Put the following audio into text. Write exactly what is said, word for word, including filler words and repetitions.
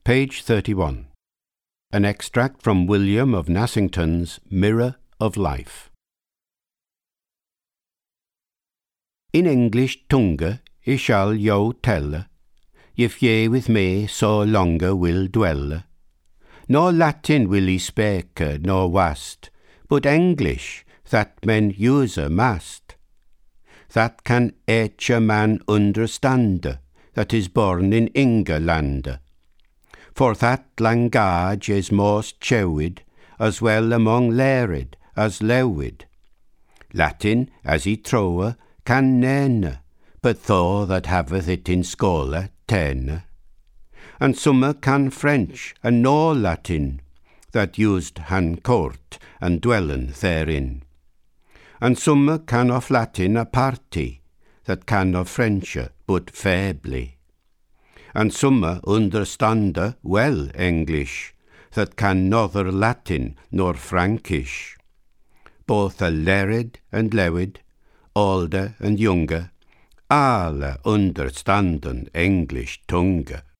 Page thirty-one. An extract from William of Nassington's Mirror of Life. In English tongue I shall yo tell, if ye with me so longer will dwell. Nor Latin will I speak, nor wast, but English, that men use must. That can each man understand, that is born in England. For that language is most chewed, as well among learned as lewed. Latin, as he trowe, can none, but tho that haveth it in schole ten. And some can French, and no Latin, that used han court, and dwellen therein. And some can of Latin a party, that can of French, but feebly. And some understande well English, that can nother Latin nor Frankish. Both a learned and lewed, older and younger, alle understanden English tongue.